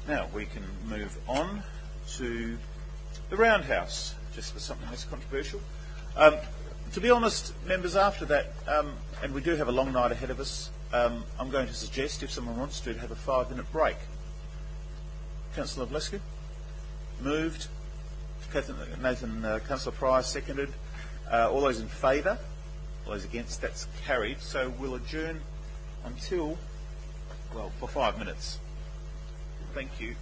Now we can move on to the Roundhouse, just for something less controversial. To be honest, members, after that, and we do have a long night ahead of us, I'm going to suggest, if someone wants to have a 5-minute break. Councillor Vlescu? Moved. Councillor Pryor seconded. All those in favour? All those against? That's carried. So we'll adjourn until, well, for 5 minutes. Thank you.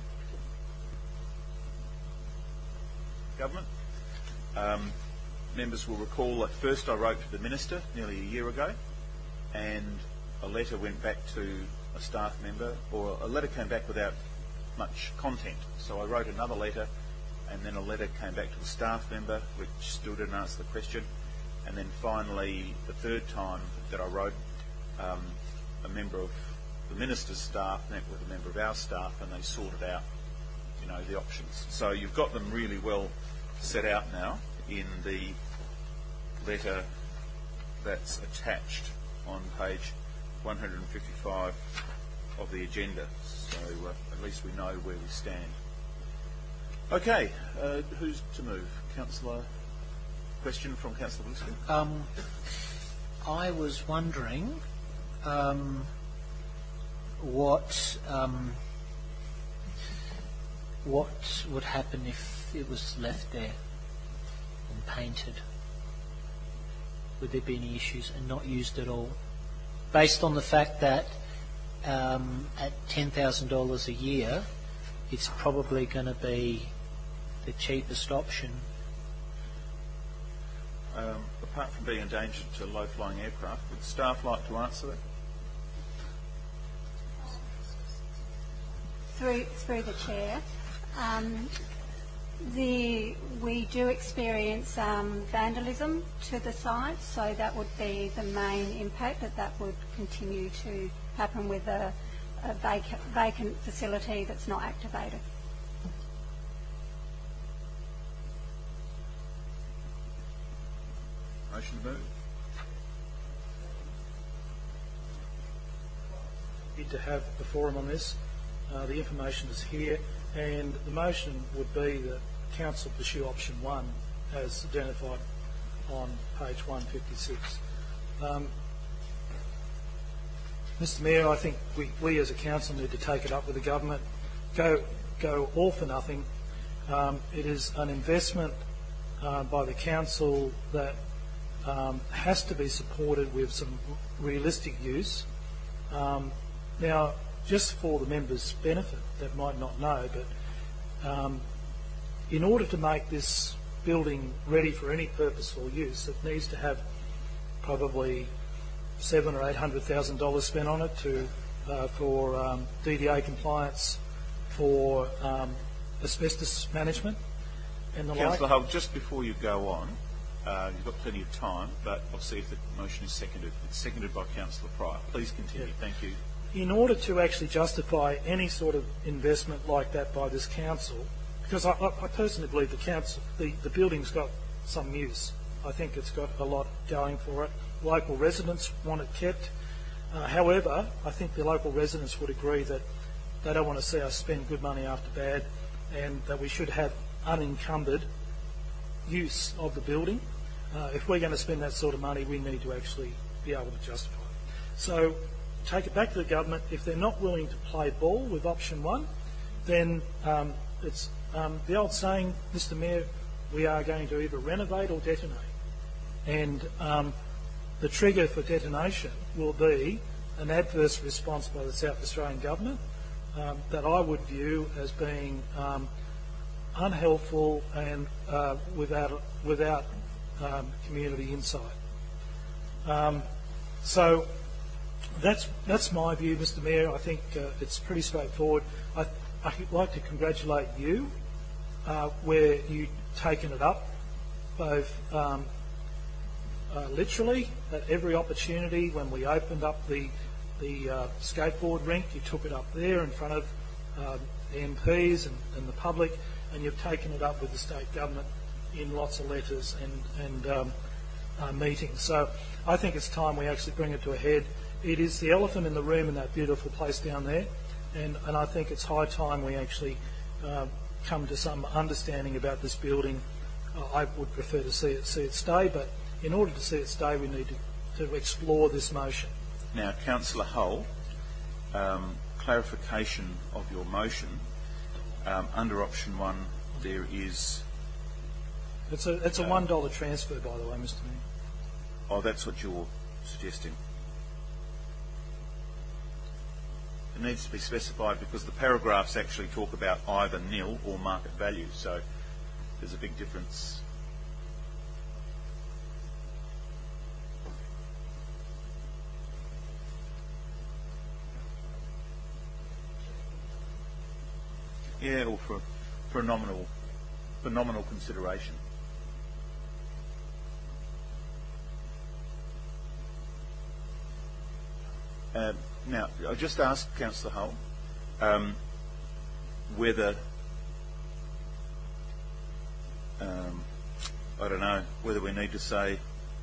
Government. Members will recall that first I wrote to the Minister nearly a year ago, and a letter went back to a staff member, or a letter came back without much content. So I wrote another letter, and then a letter came back to the staff member, which still didn't answer the question. And then finally, the third time that I wrote, a member of the Minister's staff met with a member of our staff, and they sorted out, the options. So you've got them really well set out now in the letter that's attached on page 155 of the agenda. So at least we know where we stand. Okay, who's to move? Councillor, question from Councillor Vlescu. I was wondering what would happen if it was left there and painted. Would there be any issues and not used at all? Based on the fact that at $10,000 a year, it's probably going to be the cheapest option. Apart from being endangered to low-flying aircraft, would staff like to answer that? Through the chair, we do experience vandalism to the site, so that would be the main impact, that would continue to happen with a vacant facility that's not activated. Motion to move. Need to have the forum on this. The information is here, and the motion would be that Council pursue option 1 as identified on page 156. Mr Mayor, I think we as a council need to take it up with the government. Go all for nothing. It is an investment by the council that has to be supported with some realistic use. Now, just for the members' benefit that might not know, but in order to make this building ready for any purposeful use, it needs to have probably $700,000 or $800,000 spent on it for DDA compliance, for asbestos management, and the like. Councillor Hull, just before you go on, you've got plenty of time, but I'll see if the motion is seconded. It's seconded by Councillor Pryor. Please continue. Yeah. Thank you. In order to actually justify any sort of investment like that by this council, because I personally believe the building's got some use. I think it's got a lot going for it. Local residents want it kept. However, I think the local residents would agree that they don't want to see us spend good money after bad, and that we should have unencumbered use of the building. If we're going to spend that sort of money, we need to actually be able to justify it. So take it back to the government. If they're not willing to play ball with option 1, then it's the old saying, Mr Mayor, we are going to either renovate or detonate. And the trigger for detonation will be an adverse response by the South Australian government that I would view as being unhelpful and without community insight. So that's my view, Mr Mayor. I think it's pretty straightforward. I'd like to congratulate you where you've taken it up, both literally at every opportunity. When we opened up the skateboard rink, you took it up there in front of the MPs and the public, and you've taken it up with the state government in lots of letters and meetings. So I think it's time we actually bring it to a head. It is the elephant in the room in that beautiful place down there. and I think it's high time we actually come to some understanding about this building. I would prefer to see it stay, but in order to see it stay, we need to explore this motion. Now, Councillor Hull, clarification of your motion. Under option 1, there is... It's a $1 transfer, by the way, Mr. Mayor. Oh, that's what you're suggesting. It needs to be specified because the paragraphs actually talk about either nil or market value, so there's a big difference. Yeah, or for a nominal consideration. Now, I just asked Councillor Hull whether I don't know whether we need to say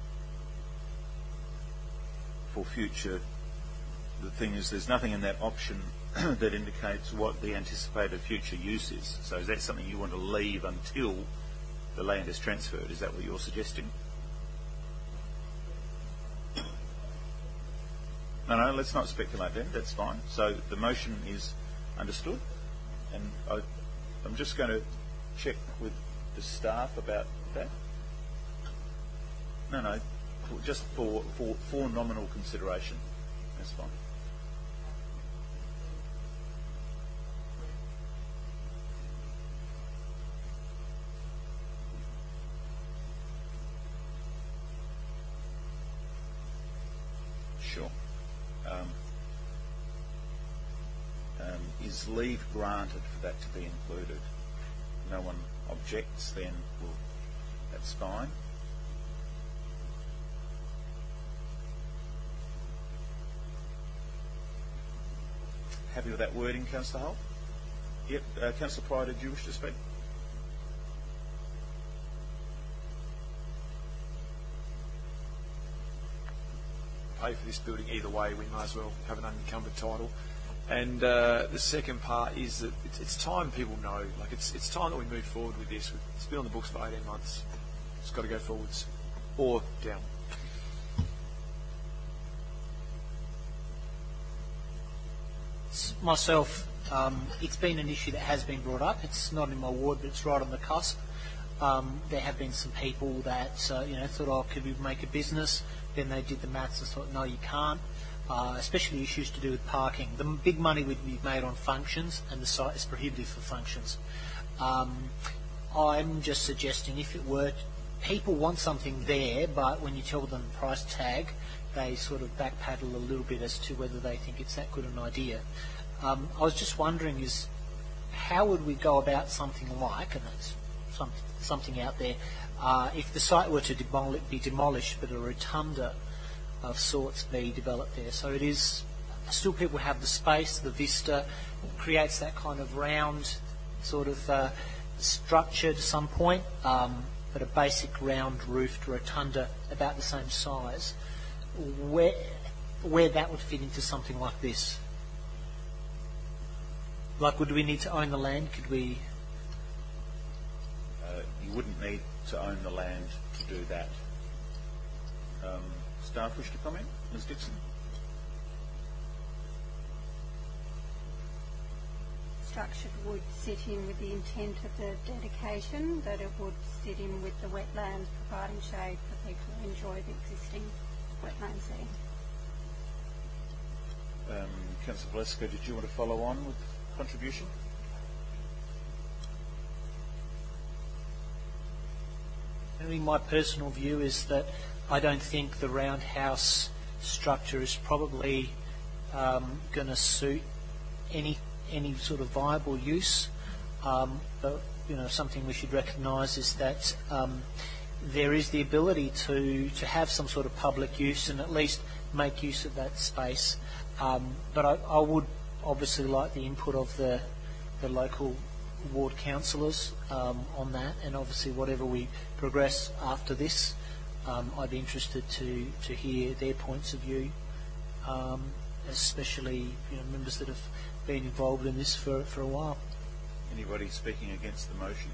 for future. The thing is, there's nothing in that option that indicates what the anticipated future use is. So is that something you want to leave until the land is transferred? Is that what you're suggesting? No, let's not speculate then. That's fine. So the motion is understood, and I'm just going to check with the staff about that. No, just for nominal consideration. That's fine. Sure. Is leave granted for that to be included? No one objects, then that's fine. Happy with that wording, Councillor Hull? Yep. Councillor Pryor, did you wish to speak? Pay for this building either way, we might as well have an unencumbered title. And the second part is that it's time people know. Like it's time that we move forward with this. It's been on the books for 18 months. It's got to go forwards or down. Myself, it's been an issue that has been brought up. It's not in my ward, but it's right on the cusp. There have been some people that thought, oh, could we make a business? Then they did the maths and thought, no, you can't. Especially issues to do with parking. The big money would be made on functions, and the site is prohibitive for functions. I'm just suggesting if it were, people want something there, but when you tell them the price tag, they sort of backpedal a little bit as to whether they think it's that good an idea. I was just wondering how would we go about something like, and that's something out there, if the site were to be demolished but a rotunda of sorts be developed there. So it is still, people have the space, the vista, creates that kind of round sort of structure to some point, but a basic round roofed rotunda about the same size. Where that would fit into something like this? Like, would we need to own the land? Could we? You wouldn't need to own the land to do that. Staff wish to comment? Ms Dixon? Structure would sit in with the intent of the dedication, that it would sit in with the wetlands, providing shade for people who enjoy the existing wetlands there. Councillor Valeska, did you want to follow on with contribution? I mean, my personal view is that I don't think the roundhouse structure is probably going to suit any sort of viable use. But something we should recognise is that there is the ability to have some sort of public use and at least make use of that space. But I would obviously like the input of the local ward councillors on that, and obviously whatever we progress after this, I'd be interested to hear their points of view, especially members that have been involved in this for a while. Anybody speaking against the motion?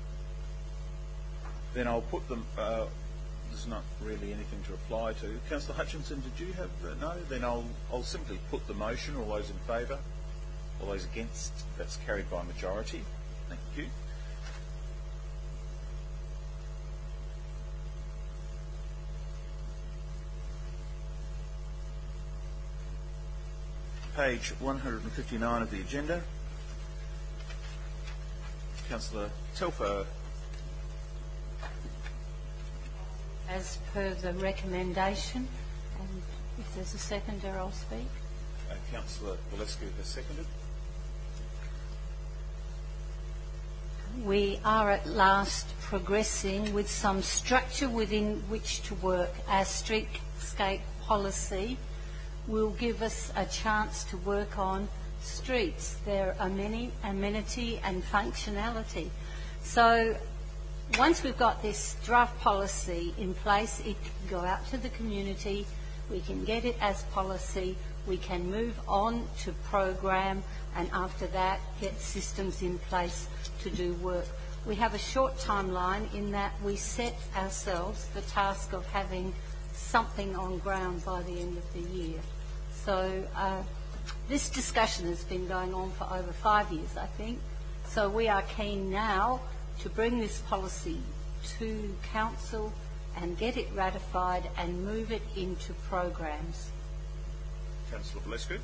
Then I'll put them. There's not really anything to reply to. Councillor Hutchinson, did you have no? Then I'll simply put the motion. All those in favour, all those against. That's carried by majority. Thank you. Page 159 of the agenda. Councillor Telfer. As per the recommendation, and if there's a seconder, I'll speak. Councillor Valescu has seconded. We are at last progressing with some structure within which to work. Our streetscape policy will give us a chance to work on streets. There are many amenity and functionality. So once we've got this draft policy in place, it can go out to the community, we can get it as policy, we can move on to program, and after that get systems in place to do work. We have a short timeline in that we set ourselves the task of having something on ground by the end of the year. So this discussion has been going on for over 5 years, I think. So we are keen now to bring this policy to Council and get it ratified and move it into programs. Councillor Valescu.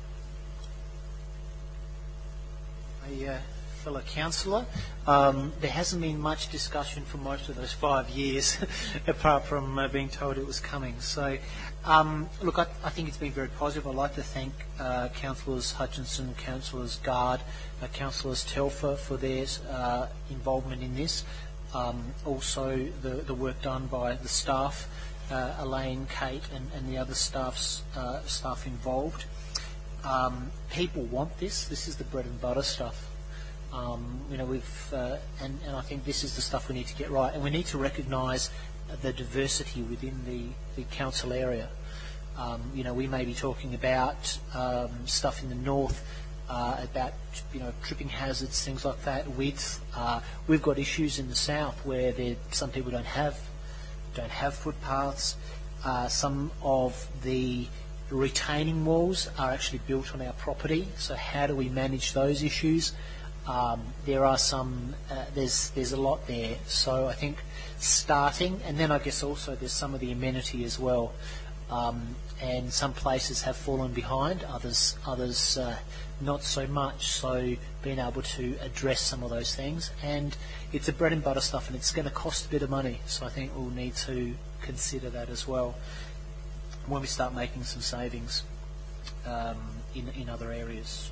A fellow councillor, there hasn't been much discussion for most of those 5 years, apart from being told it was coming. So, look, I think it's been very positive. I'd like to thank Councillors Hutchinson, Councillors Guard, Councillors Telfer for their involvement in this. Also, the work done by the staff, Elaine, Kate, and the other staff involved. People want this. This is the bread and butter stuff. We've and I think this is the stuff we need to get right, and we need to recognise the diversity within the council area. We may be talking about stuff in the north, about tripping hazards, things like that. Width. We've got issues in the south where some people don't have footpaths. Some of the retaining walls are actually built on our property. So how do we manage those issues? There are some. There's a lot there. So I think starting, and then I guess also there's some of the amenity as well. And some places have fallen behind, others not so much. So being able to address some of those things, and it's a bread and butter stuff, and it's going to cost a bit of money. So I think we'll need to consider that as well when we start making some savings in other areas. So.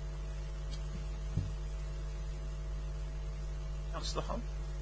Councillor Hunt?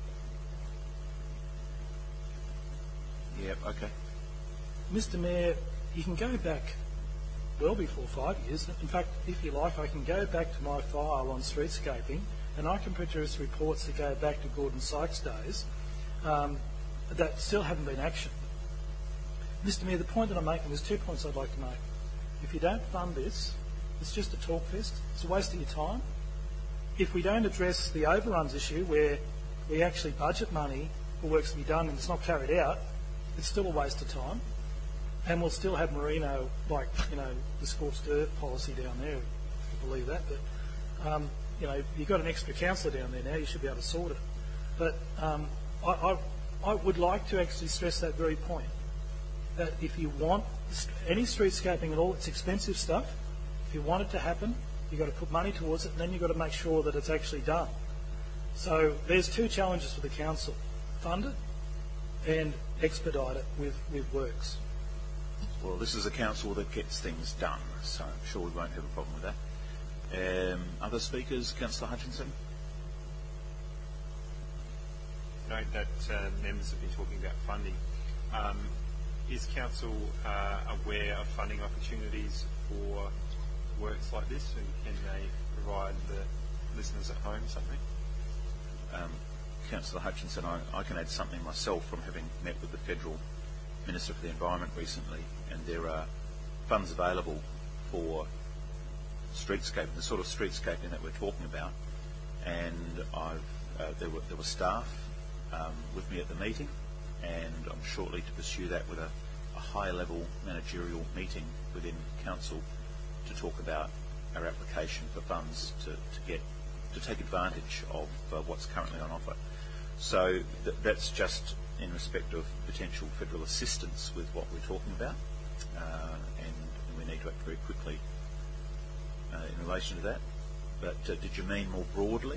Yep, okay. Mr Mayor, you can go back well before 5 years. In fact, if you like, I can go back to my file on streetscaping and I can produce reports that go back to Gordon Sykes' days that still haven't been actioned. Mr Mayor, the point that I'm making, there's 2 points I'd like to make. If you don't fund this, it's just a talk fest. It's a waste of your time. If we don't address the overruns issue, where we actually budget money for works to be done and it's not carried out, it's still a waste of time. And we'll still have Merino, like, the scorched earth policy down there, if you believe that. But, you've got an extra councillor down there now, you should be able to sort it. But I would like to actually stress that very point, that if you want any streetscaping at all, it's expensive stuff. If you want it to happen, you've got to put money towards it, and then you've got to make sure that it's actually done. So there's 2 challenges for the council: fund it and expedite it with works. Well, this is a council that gets things done, so I'm sure we won't have a problem with that. Other speakers? Councillor Hutchinson? Note that members have been talking about funding. Is council aware of funding opportunities for works like this, and can they provide the listeners at home something? Councillor Hutchinson, I can add something myself from having met with the Federal Minister for the Environment recently, and there are funds available for streetscaping, the sort of streetscaping that we're talking about. And there were staff with me at the meeting, and I'm shortly to pursue that with a high-level managerial meeting within council to talk about our application for funds to take advantage of what's currently on offer. So that's just in respect of potential federal assistance with what we're talking about, and we need to act very quickly in relation to that. But did you mean more broadly?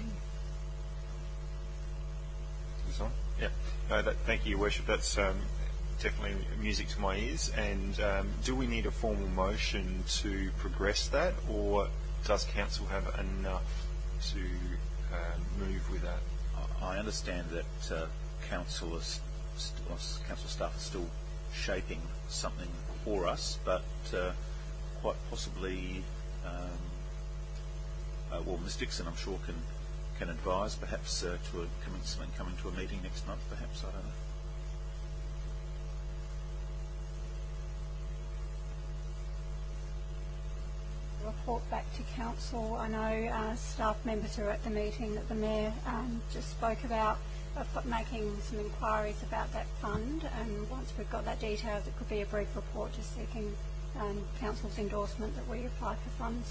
This on? Yeah. No, thank you, Your Worship. That's definitely music to my ears. And do we need a formal motion to progress that, or does council have enough to move with that? I understand that council staff are still shaping something for us, but quite possibly, Ms Dixon, I'm sure, can advise, perhaps to coming to a meeting next month, perhaps, I don't know. Report back to council. I know staff members who are at the meeting that the mayor just spoke about making some inquiries about that fund, and once we've got that details, it could be a brief report just seeking council's endorsement that we apply for funds.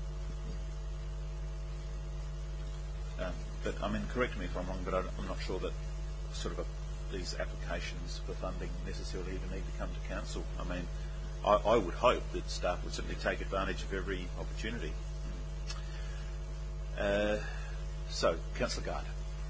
But I mean, correct me if I'm wrong, but I'm not sure that these applications for funding necessarily even need to come to council. I mean, I would hope that staff would certainly take advantage of every opportunity. So, Councillor Gard.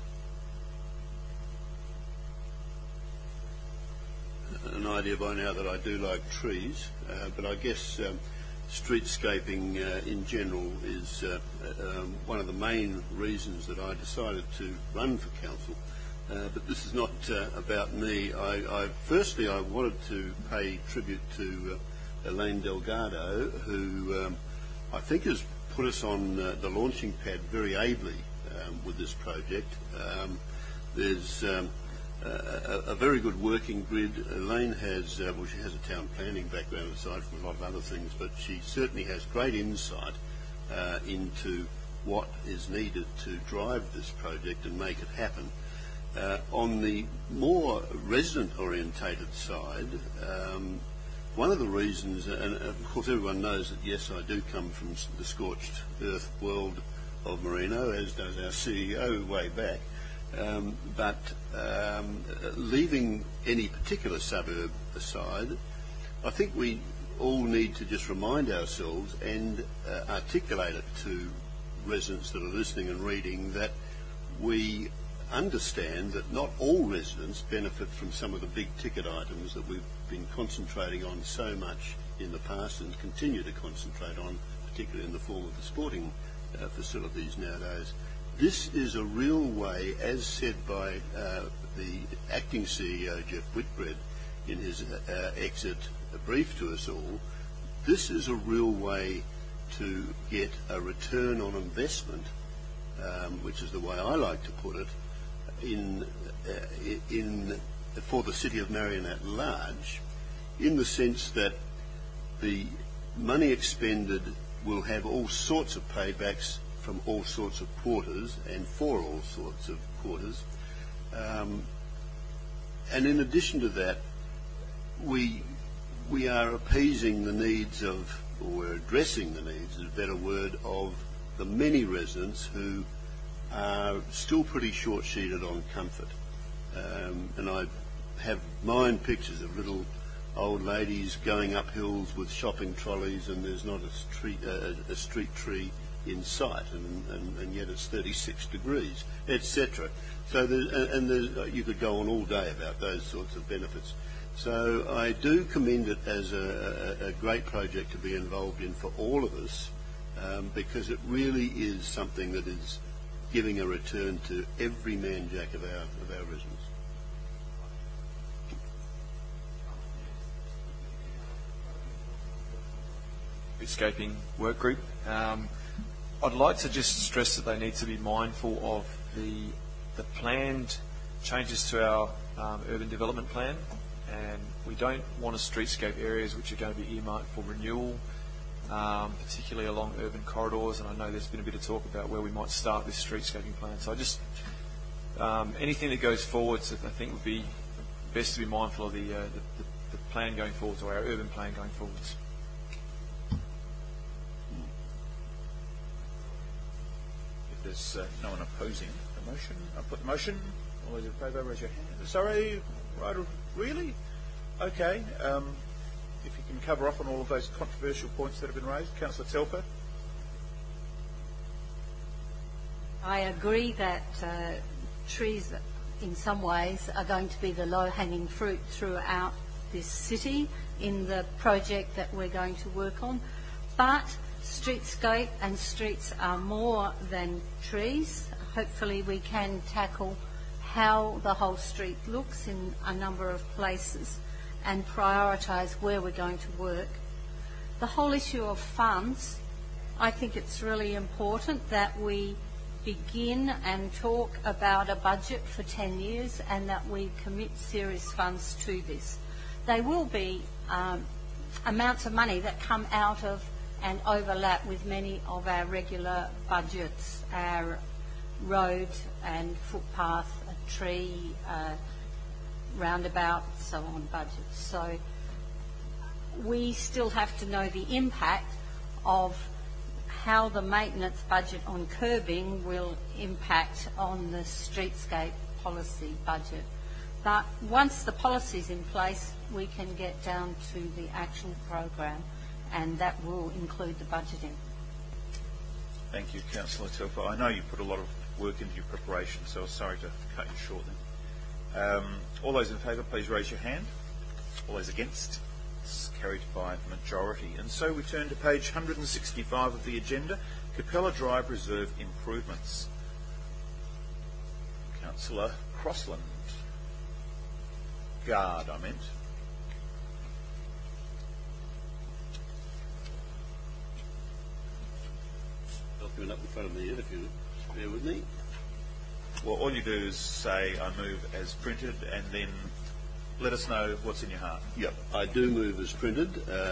An idea by now that I do like trees, but I guess streetscaping in general is one of the main reasons that I decided to run for council. But this is not about me. Firstly, I wanted to pay tribute to Elaine Delgado, who I think has put us on the launching pad very ably with this project. There's a very good working grid. Elaine has, she has a town planning background aside from a lot of other things, but she certainly has great insight into what is needed to drive this project and make it happen. On the more resident-orientated side, one of the reasons, and of course everyone knows that yes, I do come from the scorched earth world of Merino, as does our CEO way back, but leaving any particular suburb aside, I think we all need to just remind ourselves and articulate it to residents that are listening and reading that we understand that not all residents benefit from some of the big ticket items that we've been concentrating on so much in the past and continue to concentrate on, particularly in the form of the sporting facilities nowadays. This is a real way, as said by the acting CEO Jeff Whitbread in his exit brief to us all, this is a real way to get a return on investment, which is the way I like to put it, for the city of Marion at large, in the sense that the money expended will have all sorts of paybacks from all sorts of quarters and for all sorts of quarters. And in addition to that, we are appeasing the needs of, or we're addressing the needs, is a better word, of the many residents who are still pretty short-sheeted on comfort. And I have mind pictures of little old ladies going up hills with shopping trolleys, and there's not a street tree in sight, and yet it's 36 degrees, etc. So you could go on all day about those sorts of benefits. So I do commend it as a great project to be involved in for all of us, because it really is something that is giving a return to every man jack of our residents. Streetscaping work group. I'd like to just stress that they need to be mindful of the planned changes to our urban development plan, and we don't want to streetscape areas which are going to be earmarked for renewal particularly along urban corridors, and I know there's been a bit of talk about where we might start this streetscaping plan. So I just, anything that goes forwards, I think would be best to be mindful of the plan going forwards, or our urban plan going forwards. If there's no one opposing the motion, I'll put the motion. All those in favour, raise your hand. Sorry, right, really? Okay. If you can cover off on all of those controversial points that have been raised. Councillor Telfer. I agree that trees in some ways are going to be the low-hanging fruit throughout this city in the project that we're going to work on. But streetscape and streets are more than trees. Hopefully we can tackle how the whole street looks in a number of places and prioritise where we're going to work. The whole issue of funds, I think it's really important that we begin and talk about a budget for 10 years and that we commit serious funds to this. They will be amounts of money that come out of and overlap with many of our regular budgets, our road and footpath, tree, roundabout, so on budgets. So we still have to know the impact of how the maintenance budget on curbing will impact on the streetscape policy budget. But once the policy's in place, we can get down to the actual program, and that will include the budgeting. Thank you, Councillor Telfer. I know you put a lot of work into your preparation, so I'm sorry to cut you short then. All those in favour, please raise your hand. All those against? It's carried by majority. And so we turn to page 165 of the agenda, Capella Drive Reserve Improvements. Councillor Crossland. Guard, I meant. Document up in front of me, if you bear with me. Well, all you do is say, I move as printed, and then let us know what's in your heart. Yep, I do move as printed.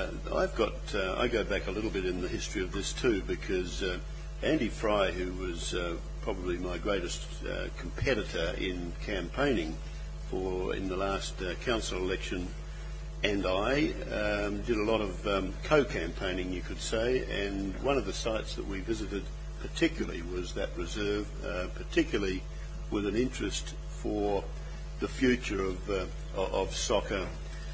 I go back a little bit in the history of this too, because Andy Fry, who was probably my greatest competitor in campaigning in the last council election, and I did a lot of co-campaigning, you could say, and one of the sites that we visited particularly was that reserve, particularly with an interest for the future of soccer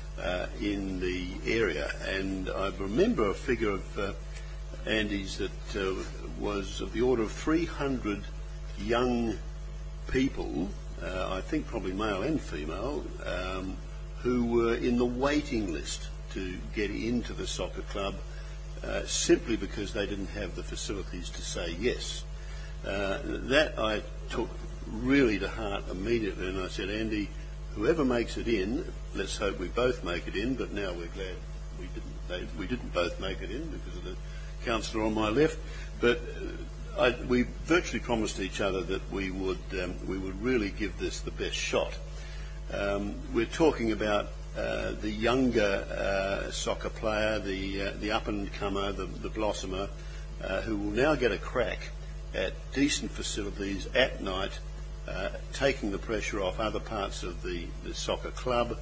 in the area. And I remember a figure of Andy's that was of the order of 300 young people, I think probably male and female, who were in the waiting list to get into the soccer club simply because they didn't have the facilities to say yes. That I took really to heart immediately, and I said, Andy, whoever makes it in, let's hope we both make it in, but now we're glad we didn't both make it in because of the councillor on my left. But we virtually promised each other that we would really give this the best shot. We're talking about the younger soccer player, the up-and-comer, the blossomer, who will now get a crack at decent facilities at night, taking the pressure off other parts of the soccer club,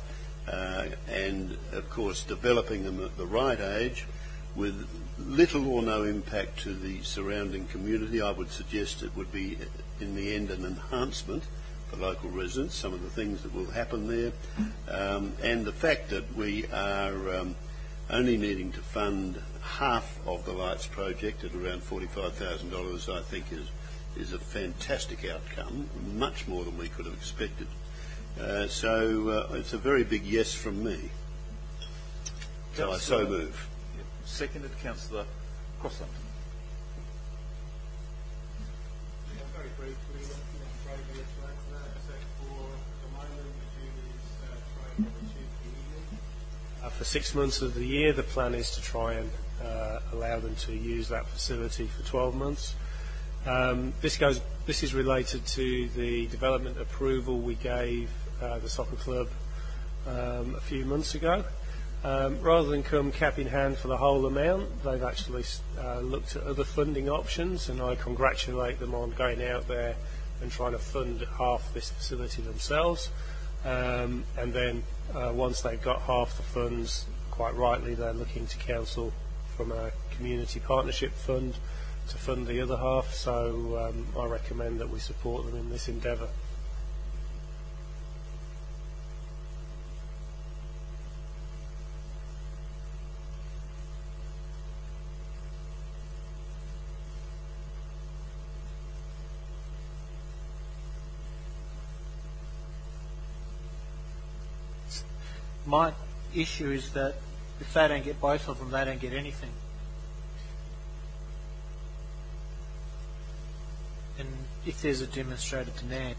and of course developing them at the right age with little or no impact to the surrounding community. I would suggest it would be in the end an enhancement for local residents, some of the things that will happen there, and the fact that we are only needing to fund half of the lights project at around $45,000, I think is a fantastic outcome, much more than we could have expected. So it's a very big yes from me. So I so move. Seconded, Councillor Crossland. Very briefly, for 6 months of the year, the plan is to try and allow them to use that facility for 12 months. This is related to the development approval we gave the soccer club a few months ago. Rather than come cap in hand for the whole amount, they've actually looked at other funding options, and I congratulate them on going out there and trying to fund half this facility themselves. And then once they've got half the funds, quite rightly, they're looking to council from a community partnership fund to fund the other half. So I recommend that we support them in this endeavour. My issue is that if they don't get both of them, they don't get anything. And if there's a demonstrated demand,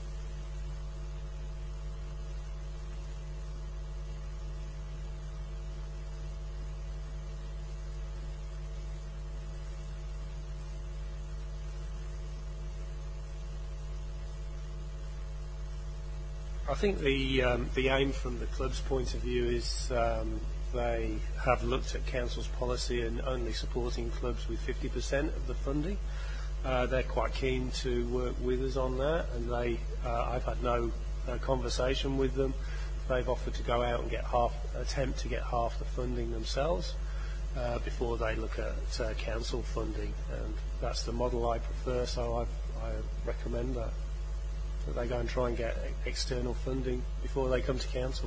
I think the aim from the club's point of view is they have looked at council's policy and only supporting clubs with 50% of the funding. They're quite keen to work with us on that, and I've had no conversation with them. They've offered to go out and attempt to get half the funding themselves before they look at council funding, and that's the model I prefer. So I recommend that they go and try and get external funding before they come to council.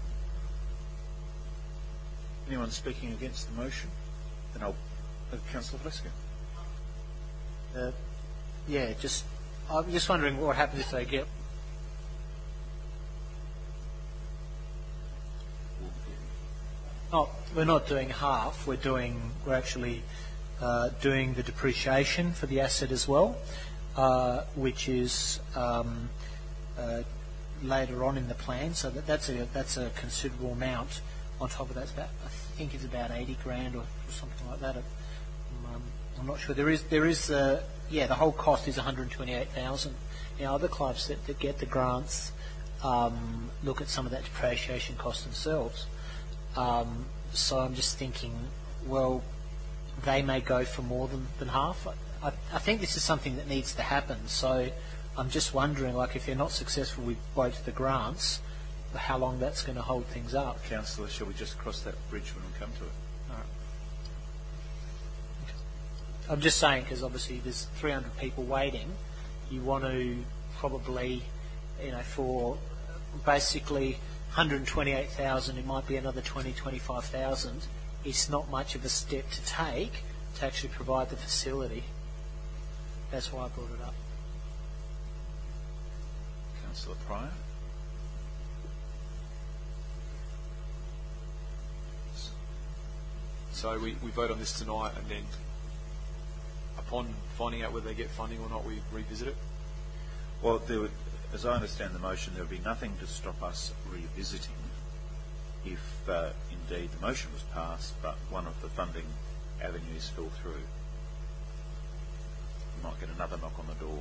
Anyone speaking against the motion? Then I'll Councillor Valeska. I'm just wondering what happens if they get. Oh, we're not doing half. We're actually doing the depreciation for the asset as well, which is later on in the plan. So that's a considerable amount. On top of that, I think it's about 80 grand or something like that. I'm not sure. There is the whole cost is 128,000. Other clubs that get the grants look at some of that depreciation cost themselves. So I'm just thinking, well, they may go for more than half. I think this is something that needs to happen. So I'm just wondering, like, if they're not successful with both the grants, how long that's going to hold things up. Councillor, shall we just cross that bridge when we come to it? All right. I'm just saying, because obviously there's 300 people waiting. You want to probably, for basically 128,000, it might be another 25,000. It's not much of a step to take to actually provide the facility. That's why I brought it up. Councillor Pryor. So we vote on this tonight, and then upon finding out whether they get funding or not, we revisit it? Well, as I understand the motion, there would be nothing to stop us revisiting if indeed the motion was passed, but one of the funding avenues fell through. You might get another knock on the door.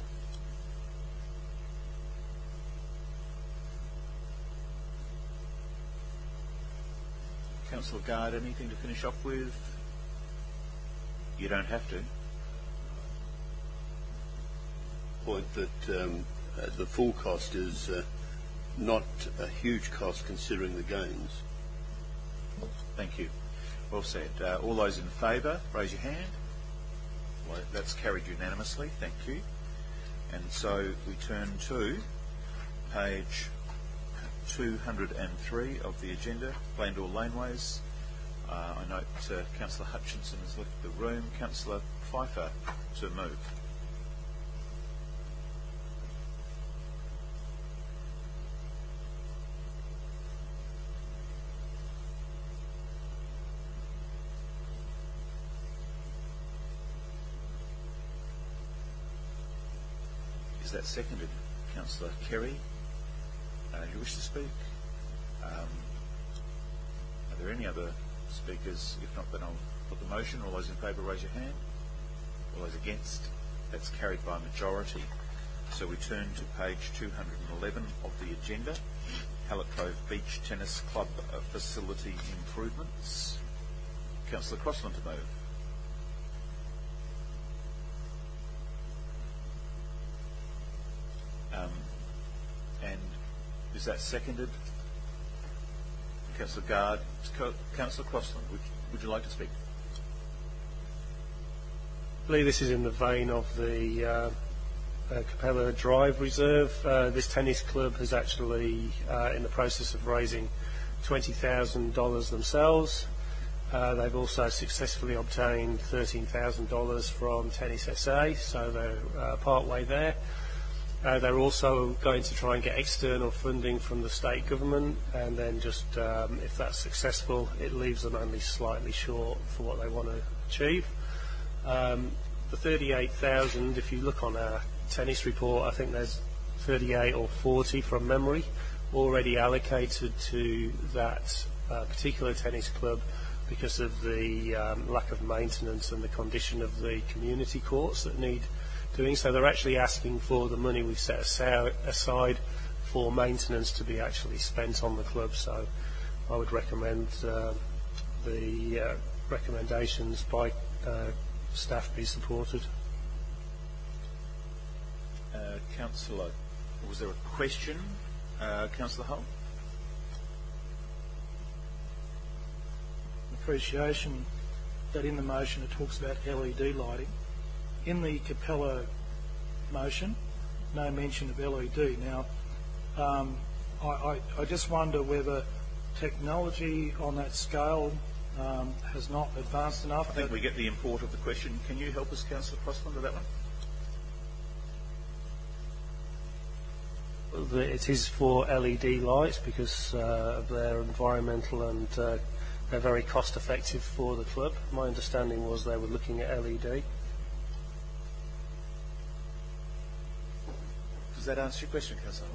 Councillor Guard, anything to finish off with? You don't have to. Point that the full cost is not a huge cost considering the gains. Thank you. Well said. All those in favour, raise your hand. Well, that's carried unanimously. Thank you. And so we turn to page 203 of the agenda, Glandore Laneways. I note Councillor Hutchinson has left the room. Councillor Pfeiffer to move. Is that seconded? Councillor Kerry? You wish to speak? Are there any other speakers? If not, then I'll put the motion. All those in favour, raise your hand. All those against? That's carried by majority. So we turn to page 211 of the agenda, Hallett Cove Beach Tennis Club facility improvements. Councillor Crossland to move. And is that seconded? Councillor Guard. Councillor Crossland, would you like to speak? I believe this is in the vein of the Capella Drive Reserve. This tennis club is actually in the process of raising $20,000 themselves. They've also successfully obtained $13,000 from Tennis SA, so they're part way there. They're also going to try and get external funding from the state government, and then just if that's successful, it leaves them only slightly short for what they want to achieve. The 38,000, if you look on our tennis report, I think there's 38 or 40 from memory already allocated to that particular tennis club because of the lack of maintenance and the condition of the community courts that need doing. So they're actually asking for the money we've set aside for maintenance to be actually spent on the club. So I would recommend the recommendations by staff be supported. Councillor, was there a question? Councillor Hull? Appreciation that in the motion it talks about LED lighting. In the Capella motion, no mention of LED. Now, I just wonder whether technology on that scale has not advanced enough. I think we get the import of the question. Can you help us, Councillor Crossland, with that one? It is for LED lights because they're environmental and they're very cost effective for the club. My understanding was they were looking at LED. Does that answer your question, Councillor?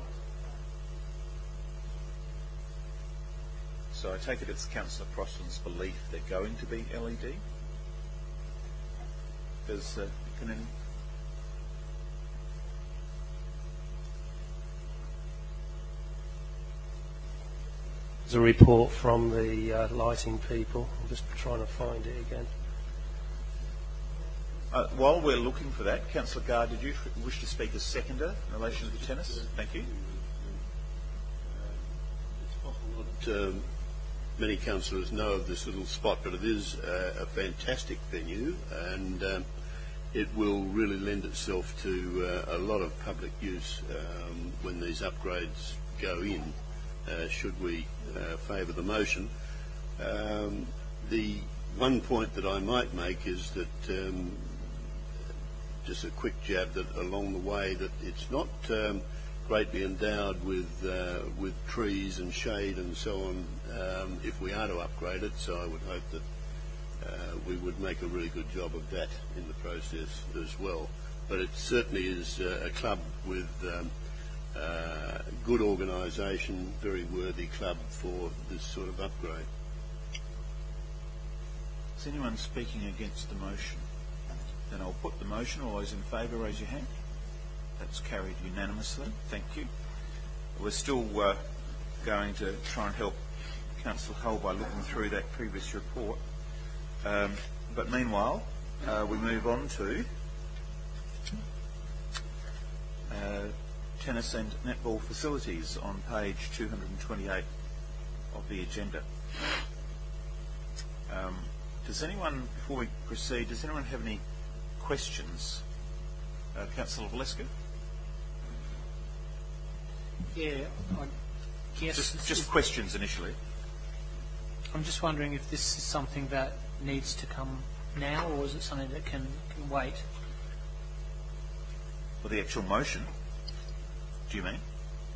So I take it it's Councillor Crossland's belief they're going to be LED? Can any... There's a report from the lighting people. I'm just trying to find it again. While we're looking for that, Councillor Guard, did you wish to speak as seconder in relation to the tennis? Thank you. It's possible that many councillors know of this little spot, but it is a fantastic venue, and it will really lend itself to a lot of public use when these upgrades go in, should we favour the motion. The one point that I might make is that just a quick jab that along the way that it's not greatly endowed with trees and shade and so on if we are to upgrade it, so I would hope that we would make a really good job of that in the process as well. But it certainly is a club with good organisation, very worthy club for this sort of upgrade. Is anyone speaking against the motion? Then I'll put the motion. All those in favour, raise your hand. That's carried unanimously. Thank you. We're still going to try and help Councillor Hull by looking through that previous report. But meanwhile, we move on to tennis and netball facilities on page 228 of the agenda. Does anyone, before we proceed, does anyone have any questions? Councillor Valeska? Yeah, I guess... Just questions initially. I'm just wondering if this is something that needs to come now, or is it something that can wait? For the actual motion, do you mean?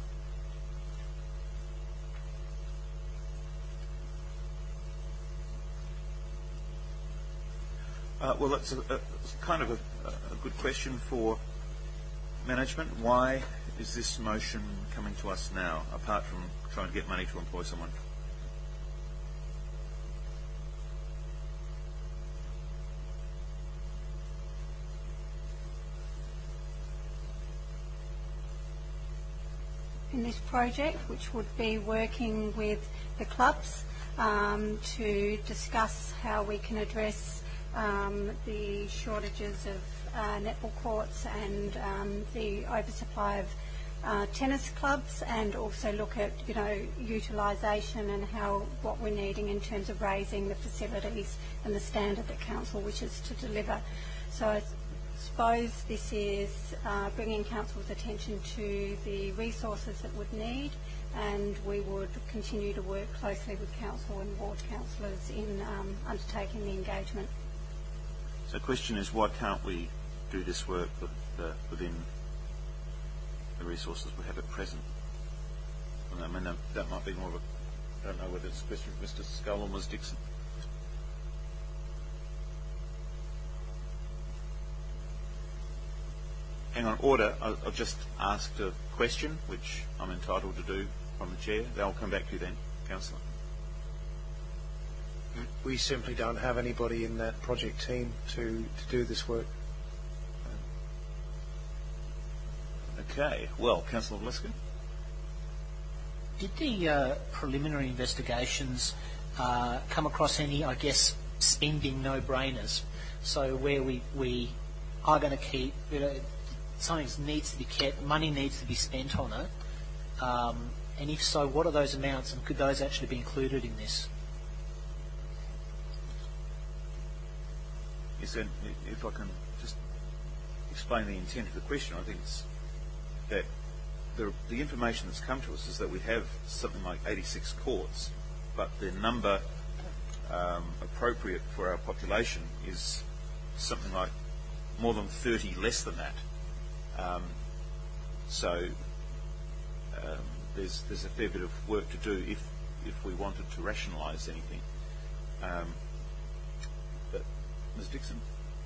Well, that's it's kind of a good question for management. Why is this motion coming to us now, apart from trying to get money to employ someone? in this project, which would be working with the clubs to discuss how we can address the shortages of netball courts and the oversupply of tennis clubs, and also look at utilisation and what we're needing in terms of raising the facilities and the standard that council wishes to deliver. So I suppose this is bringing council's attention to the resources that would need, and we would continue to work closely with council and ward councillors in undertaking the engagement. So the question is, why can't we do this work within the resources we have at present? I mean, that might be more of I don't know whether it's a question for Mr. Scull or Ms. Dixon. Hang on, order. I've just asked a question, which I'm entitled to do from the chair. Then I'll come back to you then, Councillor. We simply don't have anybody in that project team to do this work. Okay. Well, Councillor Valeska. Did the preliminary investigations come across any, I guess, spending no-brainers? So where we are going to keep, something needs to be kept, money needs to be spent on it, and if so, what are those amounts, and could those actually be included in this? Yes, and if I can just explain the intent of the question, I think it's that the information that's come to us is that we have something like 86 courts, but the number appropriate for our population is something like more than 30 less than that. So there's a fair bit of work to do if we wanted to rationalise anything. But Ms. Dixon.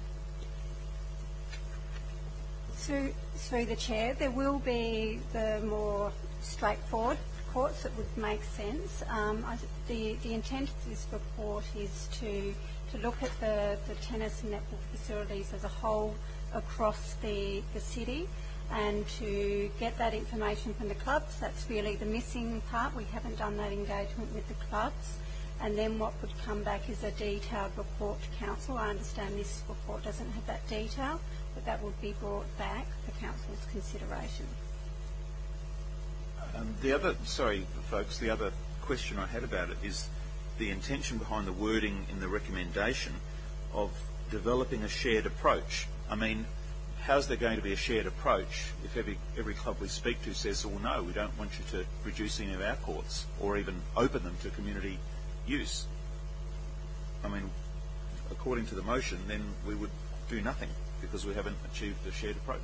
Through the chair, there will be the more straightforward courts that would make sense. The intent of this report is to look at the tennis and netball facilities as a whole across the city, and to get that information from the clubs. That's really the missing part. We haven't done that engagement with the clubs. And then what would come back is a detailed report to council. I understand this report doesn't have that detail, but that would be brought back for council's consideration. The other question I had about it is the intention behind the wording in the recommendation of developing a shared approach. I mean, how's there going to be a shared approach if every club we speak to says, well, no, we don't want you to reduce any of our courts or even open them to community use? I mean, according to the motion, then we would do nothing because we haven't achieved a shared approach.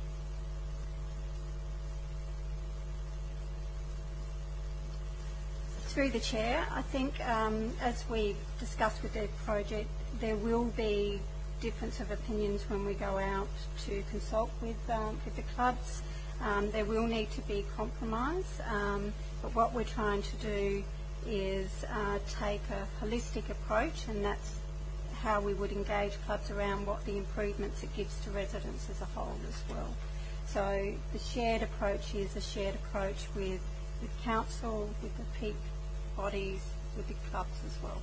Through the chair, I think as we discussed with the project, there will be difference of opinions when we go out to consult with the clubs. There will need to be compromise, but what we're trying to do is take a holistic approach, and that's how we would engage clubs around what the improvements it gives to residents as a whole as well. So the shared approach is a shared approach with council, with the peak bodies, with the clubs as well.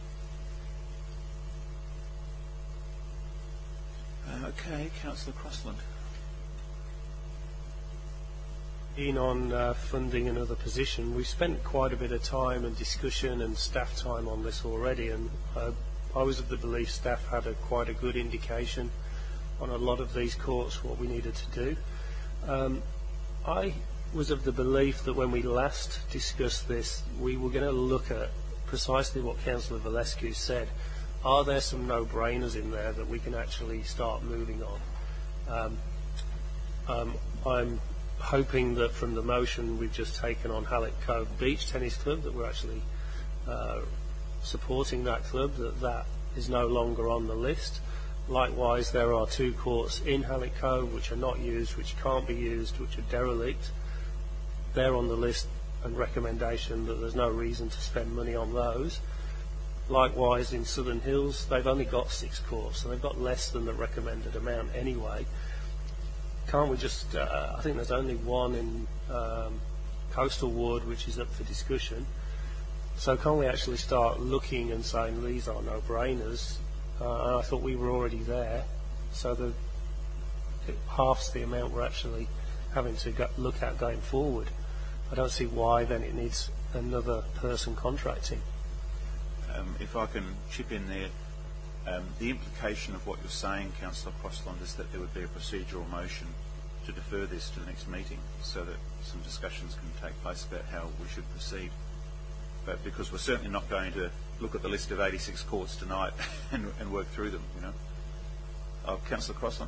Okay, Councillor Crossland. On funding another position, we've spent quite a bit of time and discussion and staff time on this already, and I was of the belief staff had quite a good indication on a lot of these courts what we needed to do. I was of the belief that when we last discussed this, we were going to look at precisely what Councillor Valescu said. Are there some no-brainers in there that we can actually start moving on? I'm hoping that from the motion we've just taken on Hallett Cove Beach Tennis Club, that we're actually supporting that club, that is no longer on the list. Likewise, there are 2 courts in Hallett Cove which are not used, which can't be used, which are derelict. They're on the list and recommendation that there's no reason to spend money on those. Likewise, in Southern Hills, they've only got 6 courts, so they've got less than the recommended amount anyway. Can't we just, I think there's only one in coastal ward, which is up for discussion. So can we actually start looking and saying these are no-brainers? And I thought we were already there, so that it halves the amount we're actually having to look at going forward. I don't see why then it needs another person contracting. If I can chip in there, the implication of what you're saying, Councillor Crossland, is that there would be a procedural motion to defer this to the next meeting so that some discussions can take place about how we should proceed. But because we're certainly not going to look at the list of 86 courts tonight and work through them, you know. Councillor Crossland.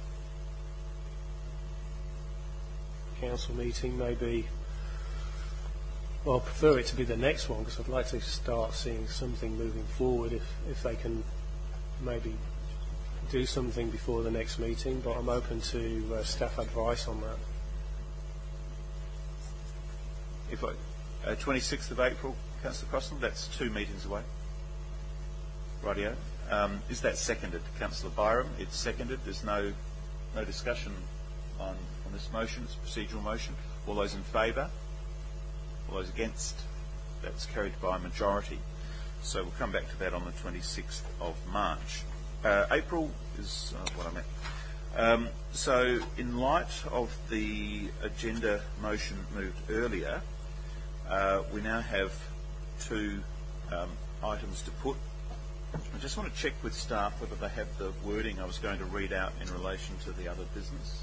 Council meeting maybe. Well, I prefer it to be the next one because I'd like to start seeing something moving forward if they can maybe do something before the next meeting, but I'm open to staff advice on that. If 26th of April, Councillor Crossland, that's 2 meetings away. Rightio. Is that seconded? Councillor Byram, it's seconded. There's no discussion on this motion. It's a procedural motion. All those in favour? All those against? That's carried by a majority. So we'll come back to that on the 26th of March. April is what I meant. So in light of the agenda motion moved earlier, we now have 2 items to put. I just want to check with staff whether they have the wording I was going to read out in relation to the other business.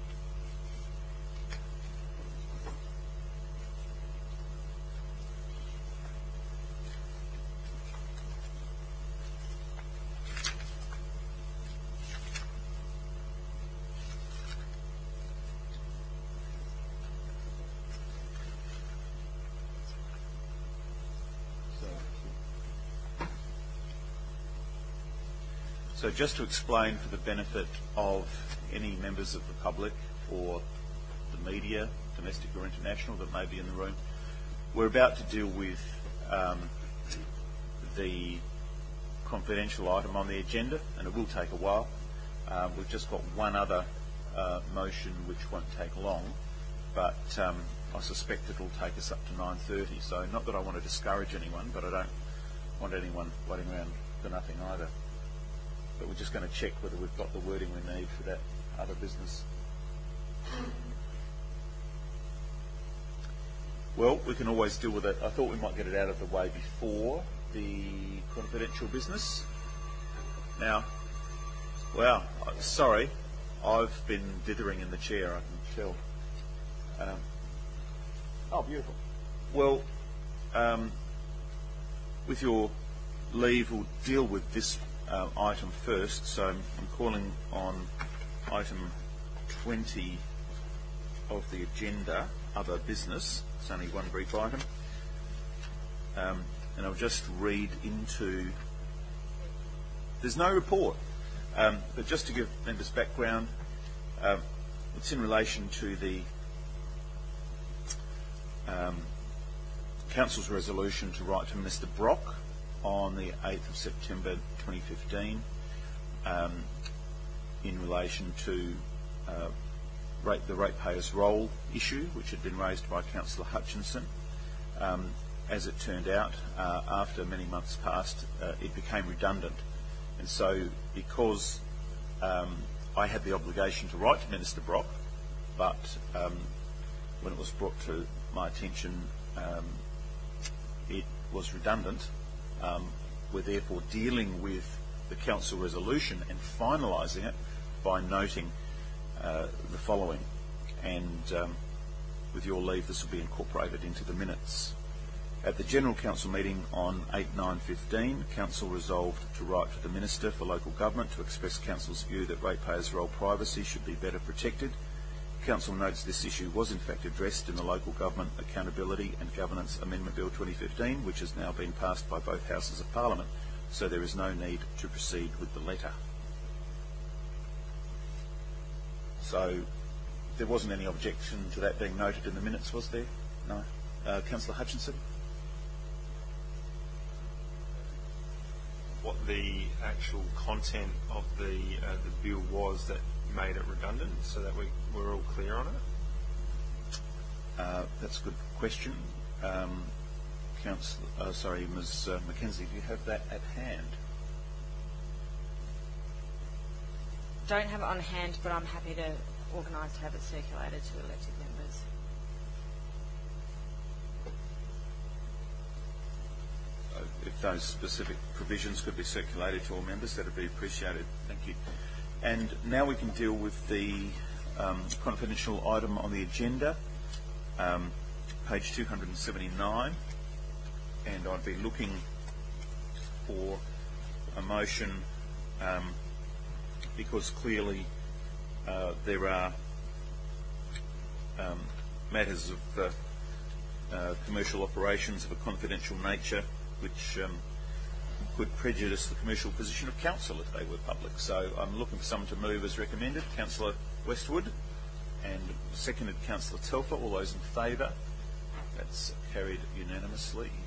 So just to explain for the benefit of any members of the public or the media, domestic or international, that may be in the room, we're about to deal with the confidential item on the agenda, and it will take a while. We've just got one other motion which won't take long, but I suspect it'll take us up to 9:30. So not that I want to discourage anyone, but I don't want anyone waiting around for nothing either. But we're just going to check whether we've got the wording we need for that other business. Well, we can always deal with it. I thought we might get it out of the way before the confidential business. Now, wow, sorry, I've been dithering in the chair, I can tell. Oh, beautiful. Well, with your leave, we'll deal with this item first. So I'm calling on item 20 of the agenda, other business. It's only one brief item. And I'll just read into... There's no report, but just to give members background, it's in relation to the Council's resolution to write to Minister Brock on the 8th of September 2015 in relation to the ratepayers' roll issue, which had been raised by Councillor Hutchinson. As it turned out, after many months passed, it became redundant. And so because I had the obligation to write to Minister Brock, but when it was brought to my attention it was redundant, we're therefore dealing with the Council resolution and finalising it by noting the following. And with your leave, this will be incorporated into the minutes. At the General Council meeting on 8/9/15, Council resolved to write to the Minister for Local Government to express Council's view that ratepayers' roll privacy should be better protected. Council notes this issue was in fact addressed in the Local Government Accountability and Governance Amendment Bill 2015, which has now been passed by both Houses of Parliament, so there is no need to proceed with the letter. So there wasn't any objection to that being noted in the minutes, was there? No. Councillor Hutchinson? What the actual content of the bill was that made it redundant, so that we're all clear on it? That's a good question. Ms. Mackenzie, do you have that at hand? Don't have it on hand, but I'm happy to organise to have it circulated to elected members. If those specific provisions could be circulated to all members, that would be appreciated. Thank you. And now we can deal with the confidential item on the agenda, page 279, and I'd be looking for a motion because clearly there are matters of commercial operations of a confidential nature which could prejudice the commercial position of council if they were public. So I'm looking for someone to move as recommended. Councillor Westwood, and seconded Councillor Telfer. All those in favour? That's carried unanimously.